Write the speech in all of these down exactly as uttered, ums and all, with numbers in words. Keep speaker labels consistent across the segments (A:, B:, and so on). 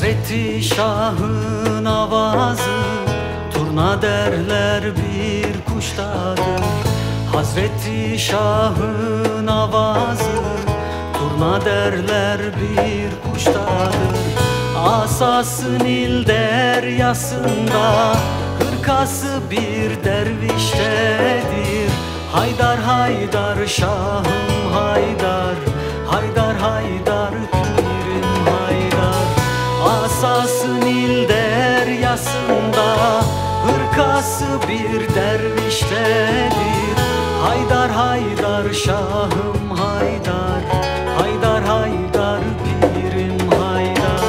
A: Hazreti Şah'ın avazı, turna derler bir kuştadır. Hazreti Şah'ın avazı, turna derler bir kuştadır. Asası Nil deryasında, hırkası bir derviştedir. Haydar haydar Şahım haydar, haydar haydar pirim haydar. Asası Nil deryasında, hırkası bir derviştedir. Haydar haydar Şahım haydar, haydar haydar pirim haydar.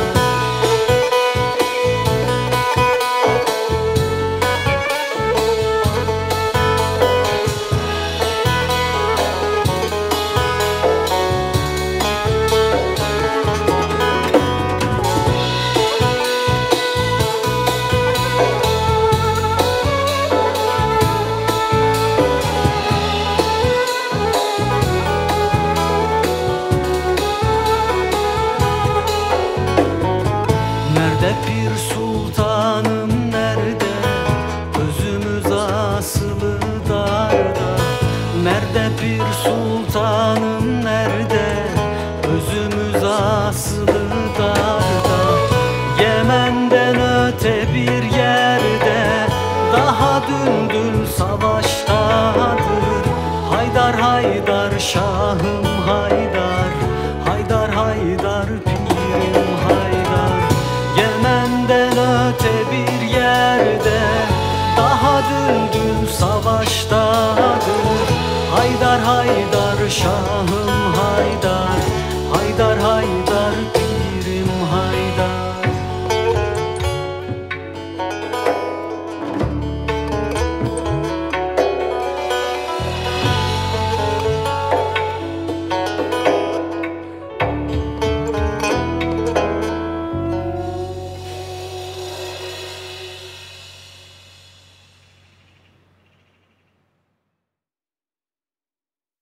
A: Nerede Pir Sultanım nerede, özümüz asılı darda. Nerede Pir Sultanım nerede, özümüz asılı darda. Yemen'den öte bir yerde, daha dündül savaştadır. Haydar haydar Şahım haydar, haydar haydar pirim haydar. Yemen'den öte bir yerde, daha dündül savaştadır. Haydar haydar Şahım haydar, haydar haydar